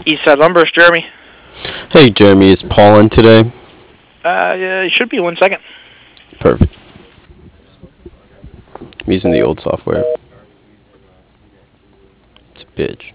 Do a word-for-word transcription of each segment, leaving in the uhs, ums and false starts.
Eastside Lumber, it's Jeremy. Hey, Jeremy, is Paul in today? Uh, yeah, it should be one second. Perfect. I'm using the old software. It's a bitch.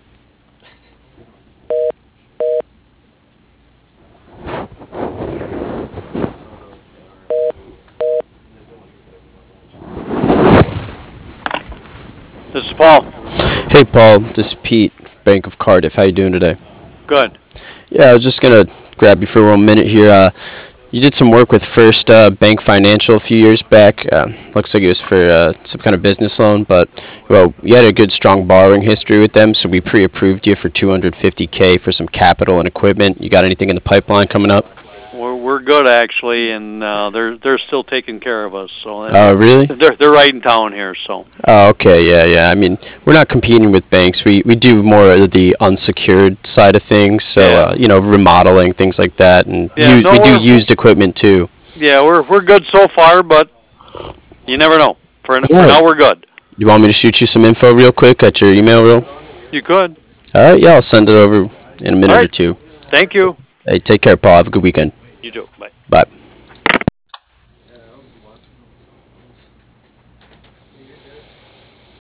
This is Paul. Hey, Paul, this is Pete, Bank of Cardiff. How you doing today? Good. Yeah, I was just gonna grab you for one minute here. Uh, you did some work with First uh, Bank Financial a few years back. Uh, looks like it was for uh, some kind of business loan, but well, you had a good, strong borrowing history with them, so we pre-approved you for two hundred fifty k for some capital and equipment. You got anything in the pipeline coming up? We're we're good actually, and uh, they're they're still taking care of us. So Oh, really? they're they're right in town here. So Oh, okay, yeah, yeah. I mean, we're not competing with banks. We we do more of the unsecured side of things, so Yeah. uh, you know, remodeling things like that, and Yeah, u- no, we do we're- used equipment too. yeah, we're we're good so far, but you never know. For, for Yeah. now, we're good. You want me to shoot you some info real quick at your email, real? You could. All right, yeah, I'll send it over in a minute All or right. two. Thank you. Hey, take care, Paul. Have a good weekend. You too. Bye. Bye.